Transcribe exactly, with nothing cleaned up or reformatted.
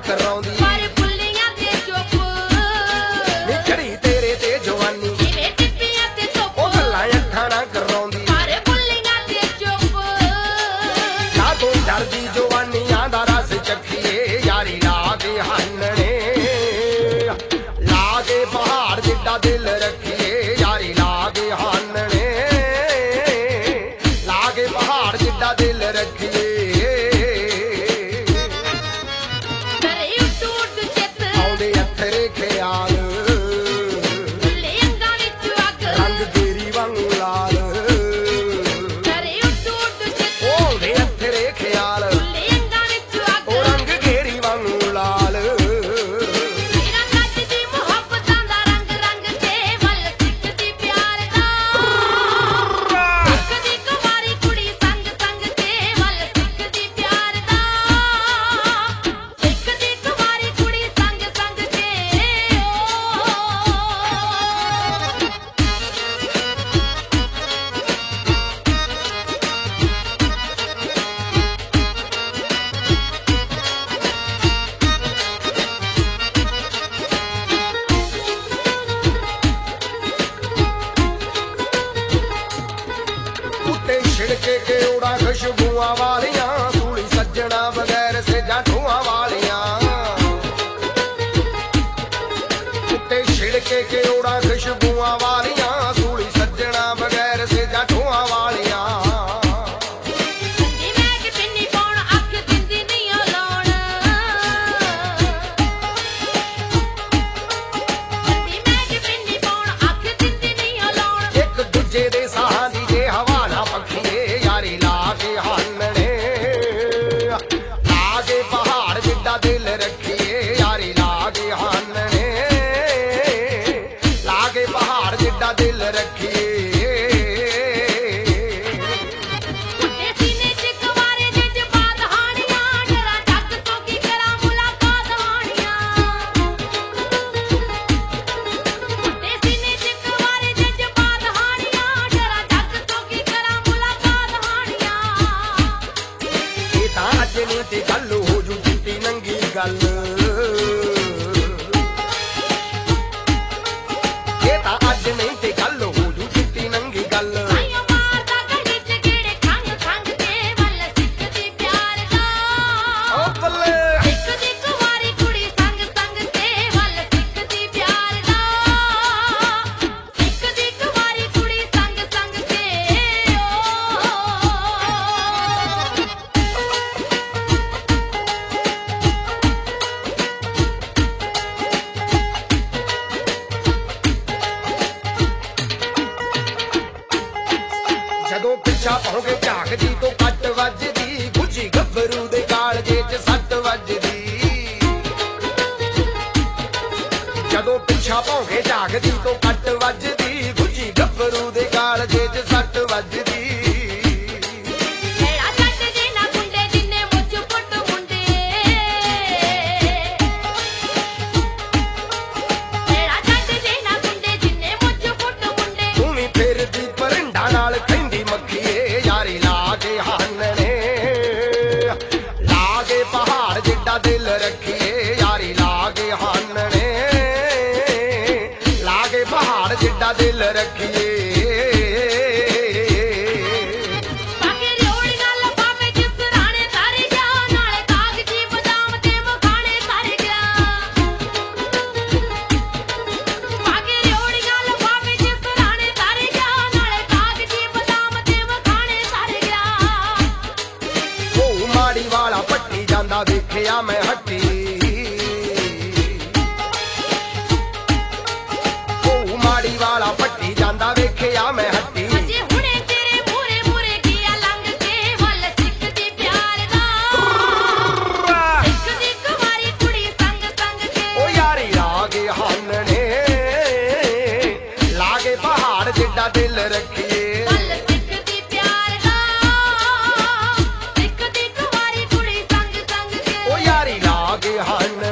कराउंदी पर फुल्लियां ते चुप नी खड़ी तेरे ते जवानी जिवें टिप्पियां ते धुप ओ गल्लां अखां ना कराउंदी पर फुल्लियां ते चुप जा तू डरदी जवानियां दा रस चखीए यारी लागे हानने लागे पहाड़ जिड्डा दिल रखिए यारी लागे हानने लागे पहाड़ जिड्डा दिल रखिए करे उड्ड उड्ड चित आउंदे अथरे ख्याल फुल्ले अंगां विच अग रंग तेरी वांगू लाल करे उड्ड उड्ड चित आउंदे अथरे ख्याल फुल्ले अंगां विच अग ओ रंग घेरी वांगू लाल मेरा नੱਚਦੀ ਮੁਹੱਬਤਾਂ ਦਾ ਰੰਗ ਰੰਗ ਤੇ ਵੱਲ ਸਿੱਖਦੀ ਪਿਆਰ ਦਾ ਸਿੱਖਦੀ ਕੁਵਾਰੀ ਕੁੜੀ ਸੰਗ ਸੰਗ ਤੇ ਵੱਲ ਸਿੱਖਦੀ ਪਿਆਰ ਦਾ ਸਿੱਖਦੀ ਕੁਵਾਰੀ ਕੁੜੀ ਸੰਗ ਸੰਗ ਤੇ उत्ते छिड़के के उड़ा खुशबुआं वालियां सूली सज्जना बगैर से जाठुआं वालियां उत्ते छिड़के के उड़ा खुशबुआं वालियां सूली सज्जना बगैर से जाठुआं वालियां ਠੰਡੀ ਮੈਗ ਪਿੰਨੀ ਪਾਉਣ ਅੱਖ ਦਿੰਦੀ ਨਹੀਂ ਓ ਲਾਉਣ ਠੰਡੀ ਮੈਗ ਪਿੰਨੀ ਪਾਉਣ ਅੱਖ ਦਿੰਦੀ ਨਹੀਂ ਓ ਲਾਉਣ एक दूजे दे साह दी जे हवा ना पखीए यारी लागे हानने लागे पहाड़ जिड्डा दिल रखिए यारी लागे हानने लागे पहाड़ जिड्डा दिल रखिए ਵੱਡੇ ਸੀਨੇ 'ਚ ਕੁਵਾਰੇ ਜਜ਼ਬਾਤ ਹਾਣੀਆਂ ਡਰਾਂ ਜੱਗ ਤੋਂ ਕੀ ਕਰਾਂ ਮੁਲਾਕਾਤ ਹਾਣੀਆਂ ਵੱਡੇ ਸੀਨੇ 'ਚ ਕੁਵਾਰੇ ਜਜ਼ਬਾਤ ਹਾਣੀਆਂ ਡਰਾਂ ਜੱਗ ਤੋਂ ਕੀ ਕਰਾਂ ਮੁਲਾਕਾਤ ਹਾਣੀਆਂ ये तां अज नहीं ते गल हो जू चिट्टी नंगी गल ये तां अज नहीं ते गल हो जू चिट्टी नंगी गल ਆਈਓ ਮਾਰਦਾ ਗਲੀ 'ਚ ਗੇੜੇ ਖੰਗ ਖੰਗ ਤੇ ਵੱਲ ਸਿੱਖਦੀ ਪਿਆਰ ਦਾ ओ बल्ले ਸਿੱਖਦੀ ਕੁਵਾਰੀ ਕੁੜੀ ਸੰਗ ਸੰਗ ਤੇ ਵੱਲ ਸਿੱਖਦੀ ਪਿਆਰ ਦਾ ਸਿੱਖਦੀ ਕੁਵਾਰੀ ਕੁੜੀ ਸੰਗ ਸੰਗ ਤੇ ਜਦੋਂ ਪਿੱਛਾ ਪਾਉਂਗੇ ਝਾਕਦੀ ਤੋਂ ਕੱਟ ਵੱਜਦੀ ਗੁੱਜੀ ਗੱਭਰੂ ਦੇ ਕਾਲਜੇ 'ਚ ਸੱਟ ਵੱਜਦੀ ਜਦੋਂ ਪਿੱਛਾ ਪਾਉਂਗੇ ਝਾਕਦੀ ਤੋਂ ਕੱਟ ਵੱਜਦੀ ਗੁੱਜੀ ਗੱਭਰੂ ਦੇ ਕਾਲਜੇ 'ਚ ਸੱਟ ਵੱਜਦੀ ਮੇਰਾ ਜੱਟ ਜੇ ਨਾ ਗੁੰਡੇ ਜਿੰਨੇ ਮੁੱਛ ਪੁੱਟ ਮੁੰਡੇ ਮੇਰਾ ਜੱਟ ਜੇ ਨਾ ਗੁੰਡੇ ਜਿੰਨੇ ਮੁੱਛ ਪੁੱਟ ਮੁੰਡੇ ਤੂੰ ਵੀ ਫਿਰਦੀ ਪਰਿੰਡਾ ਨਾਲ ਕਹਿੰਦੀ ਮੱਖੀਏ ਯਾਰੀ ਲਾਗੇ ਹਾਨਣੇ ਲਾਗੇ ਪਹਾੜ ਜਿੱਡਾ ਦਿਲ ਰੱਖੀਏ ਯਾਰੀ ਲਾਗੇ ਹਾਨਣੇ ਲਾਗੇ ਪਹਾੜ ਜਿੱਡਾ ਦਿਲ ਰੱਖੀਏ ਬਾਕੀ ਰਿਓੜੀਆਂ ਲਫਾਫੇ 'ਚ ਸਰਾਣੇ ਧਰ ਗਿਆ ਨਾਲੇ ਕਾਗਜ਼ੀ ਬਦਾਮ ਤੇ ਮਖਾਣੇ ਧਰ ਗਿਆ ਬਾਕੀ ਰਿਓੜੀਆਂ ਲਫਾਫੇ 'ਚ ਸਰਾਣੇ ਧਰ ਗਿਆ ਨਾਲੇ ਕਾਗਜ਼ੀ ਬਦਾਮ ਤੇ ਮਖਾਣੇ ਧਰ ਗਿਆ ਉਹ ਮਾੜੀ ਵਾਲਾ ਪੱਟੀ ਜਾਂਦਾ ਵੇਖਿਆ ਮੈਂ ਹੱਟੀ ਉਹ ਮਾੜੀ ਵਾਲਾ ਪੱਟੀ ਜਾਂਦਾ ਵੇਖਿਆ ਮੈਂ ਹੱਟੀ ਅਜੇ ਹੁਣੇ ਤੇਰੇ ਮੂਰੇ ਮੂਰੇ ਗਿਆ ਲੰਘ ਕੇ ਵੱਲ ਸਿੱਖਦੀ ਪਿਆਰ ਦਾ ਸਿੱਖਦੀ ਕੁਵਾਰੀ ਕੁੜੀ ਸੰਗ ਸੰਗ ਕੇ ਉਹ ਯਾਰੀ ਲਾਗੇ ਹਾਨਣੇ ਲਾਗੇ ਪਹਾੜ ਜਿੱਡਾ ਦਿਲ ਰੱਖੀਏ ਵੱਲ ਸਿੱਖਦੀ ਪਿਆਰ ਦਾ ਸਿੱਖਦੀ ਕੁਵਾਰੀ ਕੁੜੀ ਸੰਗ ਸੰਗ ਕੇ ਉਹ ਯਾਰੀ ਲਾਗੇ ਹਾਨਣੇ